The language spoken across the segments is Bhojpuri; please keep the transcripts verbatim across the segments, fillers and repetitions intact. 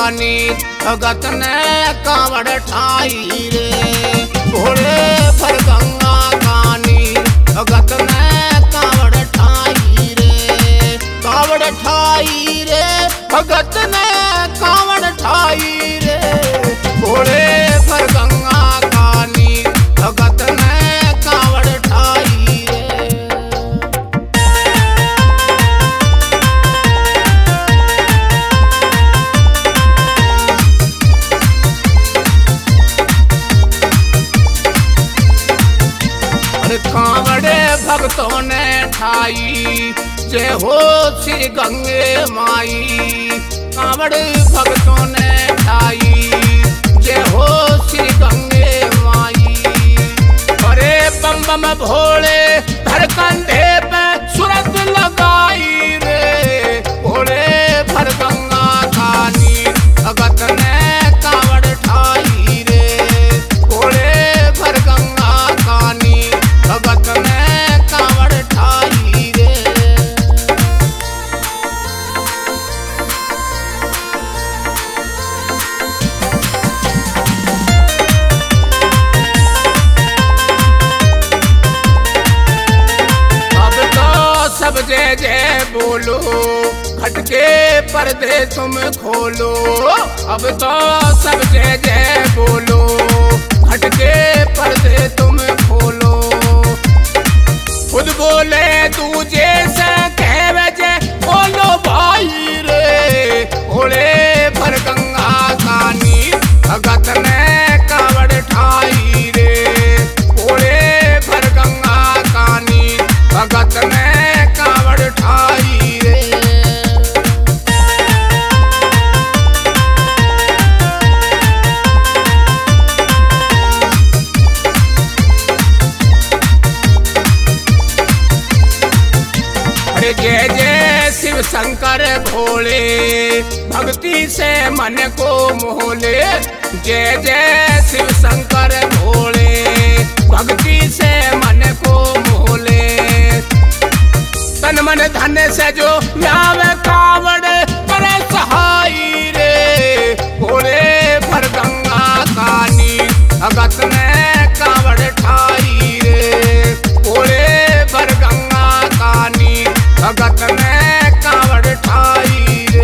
कानी भगत ने कावड़ ठाई रे। भोले भर गंगा कानी भगत ने कावड़ ठाई रे। कावड़ ठाई रे भगत ने कावड़ ठाई रे। भोले भर गंगा कानी भगत ने कावड़ ठाई रे। अरे कावड़े भक्तों ने ठाई जय हो श्री गंगे माई। कावड़े भक्तों ने ठाई जय हो श्री गंगे माई। अरे बम बम भोले धर कंधे पे सूरत लगाई रे। भोले भर गंगा कानी भगत ने कावड़ ठाई रे। भोले भर गंगा कानी भगत ने कावड़ ठाई रे। सब जय जय बोलो खटके पर्दे तुम खोलो। अब तो सब जय जय बोलो खटके पर्दे तुम खोलो। खुद बोले दूजे से कह बजे बोलो भाई रे। भोले भर गंगा कानी भगत ने कावड़ ठाई रे। भोले भर गंगा कानी भगत ने कावड़ ठाई रे। अरे जय जय शिव शंकर भोले भक्ति से मन को मोहले। जय जय शिव शंकर भोले भक्ति से मन को मोहले। तन मन धन से जो लावे कावड़ करे सहाई रे। भोले भर गंगा कानी भगत ने कावड़ ठाई रे। भोले भर गंगा कानी भगत ने कावड़ ठाई रे।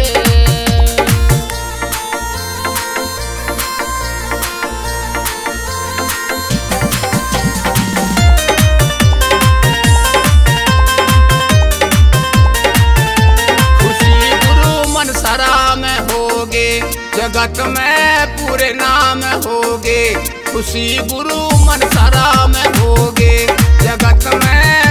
जगत में पूरे नाम होगे। खुशी गुरु मन सारा में होगे जगत में